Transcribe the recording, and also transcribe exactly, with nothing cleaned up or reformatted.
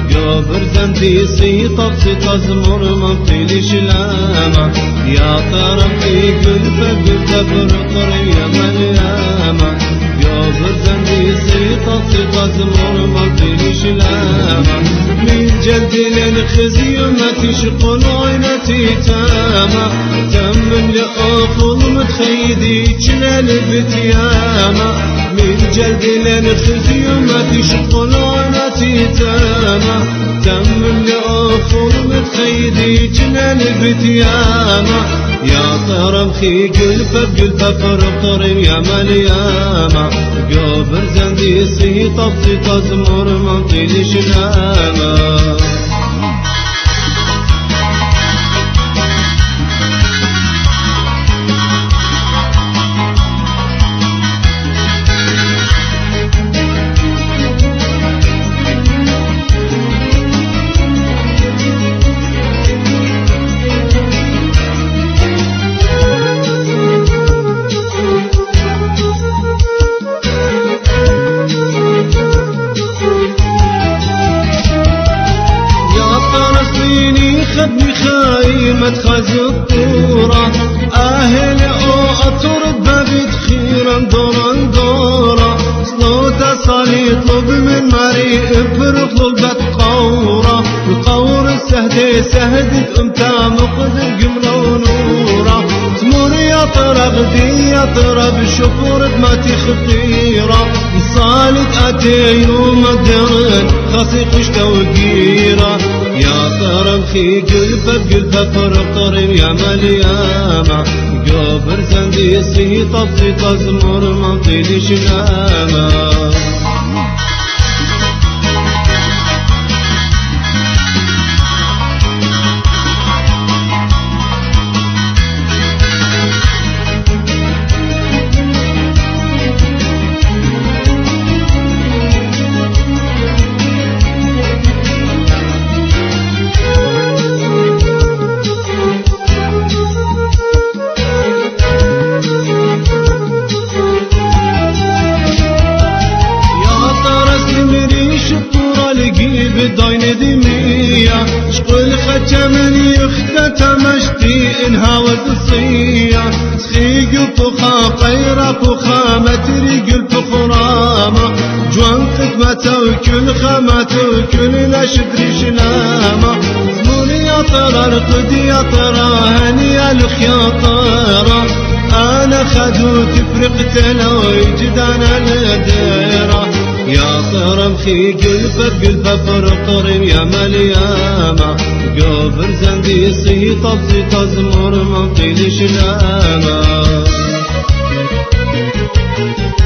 قبر زندي سيطة سيطة زمر منطيل شلامة يا طرفي قلبة قلبة برقر يا مليامة قبر زندي سيطة سيطة زمر منطيل شلامة من جلد للخزي ما تشقل عينتي تامة تم لأفضل متخيدي جلال بتيامة من جلد للخزي ما تشقل عينتي تامة تم لأفضل متخيدي جلال بتيامة يا طرمخي قلبة بقلبة فرقر يا مليامة قبر زندي سيطة سيطة زمر منطيل شلامة خدني خايمة خز الطورة أهل أو أطرد بابد خيرا دورا دورا صلوة صالي يطلب من مريء برطلب بتقورة القور السهدي سهدت أمتا مقدر قمرة ونورة تمر يا طرب دي يا طرب شفور دماتي خطيرة صالت أتي يوم الدرن خاصي قشتة وقيرة يا طرمخي قلبة بقلبة فرقر يا مليامة قبر زندي سيطة سيطة زمر منطيل شلامة بداين دمية شقل ختمني اختتمشتي انها ودصية سخيق فخا قيرة فخا متريق الفخرامة جوان قدمة وكل خامة وكل نشدري شنامة زموني يا ترى رقدي يا ترى هني الخياطرة انا خدو تفرقت لو يجدانا الديرة يا طرمخي قلبة بقلبة فرقر يا مليامة قبر زندي سيطة سيطة زمر منطيل شلامة